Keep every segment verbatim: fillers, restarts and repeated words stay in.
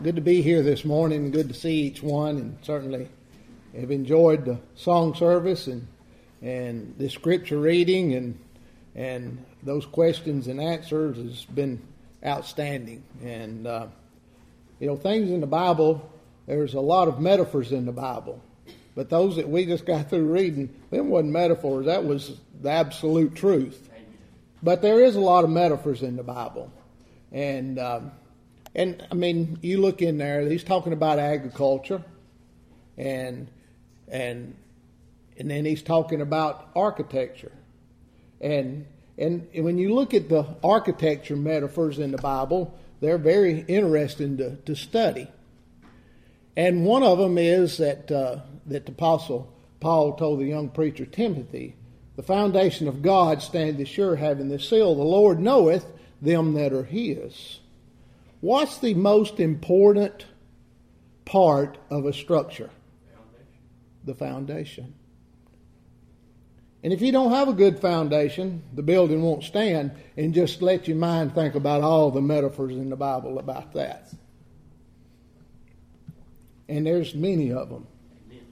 Good to be here this morning. Good to see each one, and certainly have enjoyed the song service and and the scripture reading and and those questions and answers has been outstanding. And uh, you know, things in the Bible, there's a lot of metaphors in the Bible, but those that we just got through reading, them wasn't metaphors. That was the absolute truth. But there is a lot of metaphors in the Bible, and. Um, And, I mean, you look in there, he's talking about agriculture, and and and then he's talking about architecture. And and when you look at the architecture metaphors in the Bible, they're very interesting to, to study. And one of them is that, uh, that the Apostle Paul told the young preacher Timothy, the foundation of God standeth sure, having this seal, the Lord knoweth them that are his. What's the most important part of a structure? Foundation. The foundation. And if you don't have a good foundation, the building won't stand. And just let your mind think about all the metaphors in the Bible about that. And there's many of them. Amen.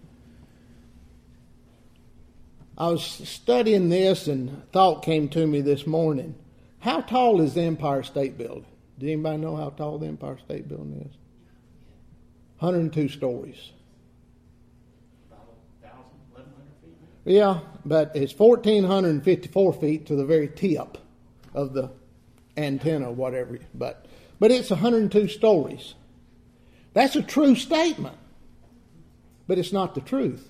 I was studying this and thought came to me this morning. How tall is the Empire State Building? Does anybody know how tall the Empire State Building is? one hundred two stories. About one thousand, eleven hundred feet? Yeah, but it's one thousand four hundred fifty-four feet to the very tip of the antenna, whatever. But, but it's one hundred two stories. That's a true statement, but it's not the truth.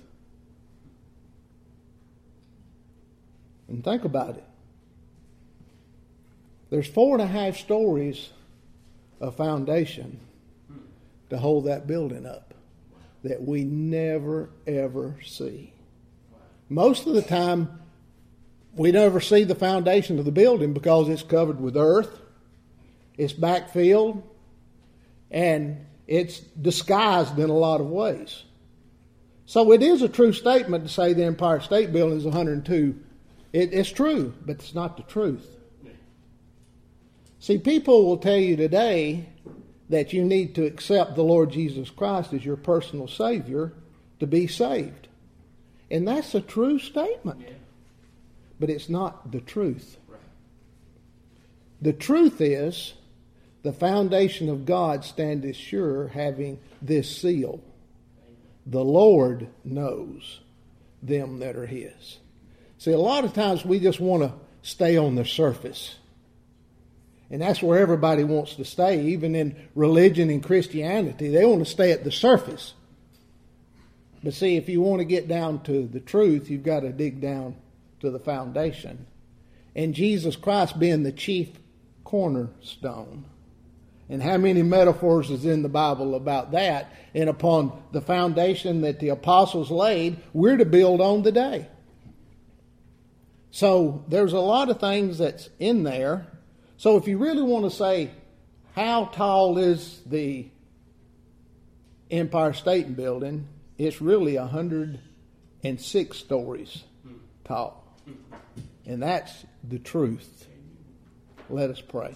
And think about it. There's four and a half stories of foundation to hold that building up that we never, ever see. Most of the time, we never see the foundation of the building because it's covered with earth, it's backfilled, and it's disguised in a lot of ways. So it is a true statement to say the Empire State Building is one hundred two. It, it's true, but it's not the truth. See, people will tell you today that you need to accept the Lord Jesus Christ as your personal Savior to be saved. And that's a true statement. Yeah. But it's not the truth. Right. The truth is, the foundation of God standeth sure, having this seal. The Lord knows them that are his. See, a lot of times we just want to stay on the surface. And that's where everybody wants to stay, even in religion and Christianity. They want to stay at the surface. But see, if you want to get down to the truth, you've got to dig down to the foundation. And Jesus Christ being the chief cornerstone. And how many metaphors is in the Bible about that? And upon the foundation that the apostles laid, we're to build on today. So there's a lot of things that's in there. So if you really want to say, how tall is the Empire State Building, it's really one hundred six stories tall. And that's the truth. Let us pray.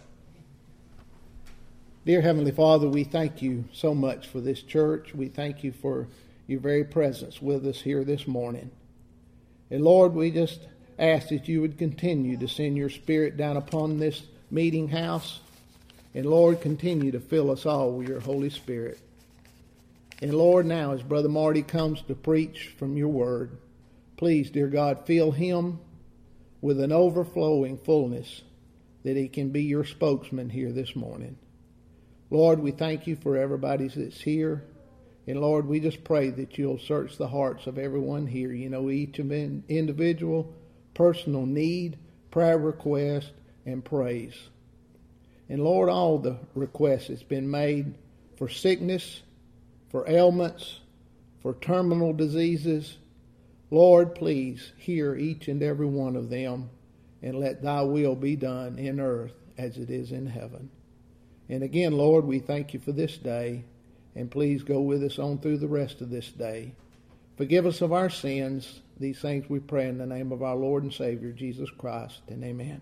Dear Heavenly Father, we thank you so much for this church. We thank you for your very presence with us here this morning. And Lord, we just ask that you would continue to send your Spirit down upon this meeting house. And Lord, continue to fill us all with your Holy Spirit. And Lord, now as Brother Marty comes to preach from your word, please, dear God, fill him with an overflowing fullness that he can be your spokesman here this morning. Lord, we thank you for everybody that's here. And Lord, we just pray that you'll search the hearts of everyone here. You know, each individual personal need, prayer request, and praise. And Lord, all the requests that's been made for sickness, for ailments, for terminal diseases, Lord, please hear each and every one of them and let thy will be done in earth as it is in heaven. And again, Lord, we thank you for this day, and please go with us on through the rest of this day. Forgive us of our sins. These things we pray in the name of our Lord and Savior, Jesus Christ, and amen.